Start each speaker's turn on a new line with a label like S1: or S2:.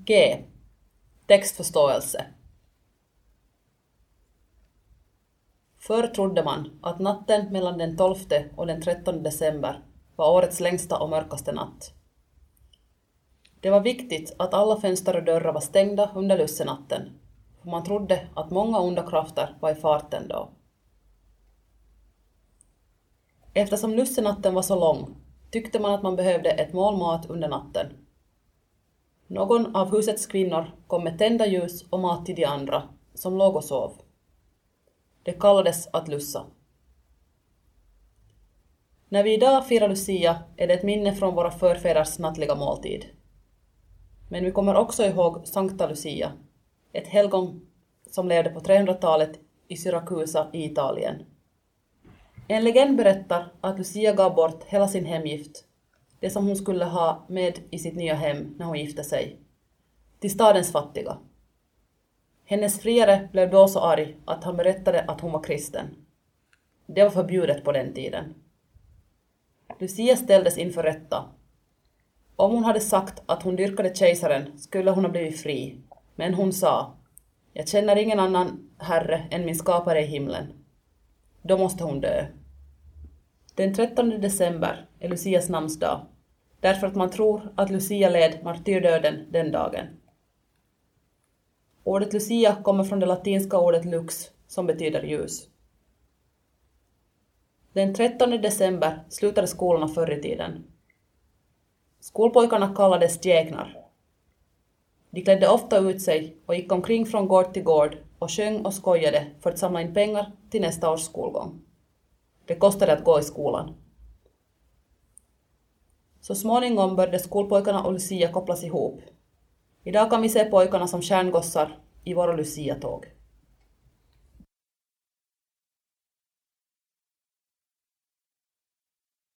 S1: G. Textförståelse. Förr trodde man att natten mellan den 12 och den 13 december var årets längsta och mörkaste natt. Det var viktigt att alla fönster och dörrar var stängda under lussenatten, för man trodde att många onda krafter var i farten då. Eftersom lussenatten var så lång tyckte man att man behövde ett mål mat under natten. Någon av husets kvinnor kom med tända ljus och mat till de andra, som låg och sov. Det kallades att lussa. När vi idag firar Lucia är det ett minne från våra förfäders nattliga måltid. Men vi kommer också ihåg Sankta Lucia, ett helgon som levde på 300-talet i Syrakusa i Italien. En legend berättar att Lucia gav bort hela sin hemgift, det som hon skulle ha med i sitt nya hem när hon gifte sig, till stadens fattiga. Hennes friare blev då så arg att han berättade att hon var kristen. Det var förbjudet på den tiden. Lucia ställdes inför rätta. Om hon hade sagt att hon dyrkade kejsaren skulle hon ha blivit fri, men hon sa: "Jag känner ingen annan herre än min skapare i himlen." Då måste hon dö. Den 13 december är Lucias namnsdag, därför att man tror att Lucia led martyrdöden den dagen. Ordet Lucia kommer från det latinska ordet lux, som betyder ljus. Den 13 december slutade skolorna förr i tiden. Skolpojkarna kallades djäknar. De klädde ofta ut sig och gick omkring från gård till gård och sjöng och skojade för att samla in pengar till nästa års skolgång. Det kostade att gå i skolan. Så småningom började skolpojkarna och Lucia kopplas ihop. Idag kan vi se pojkarna som stjärngossar i våra Lucia-tåg.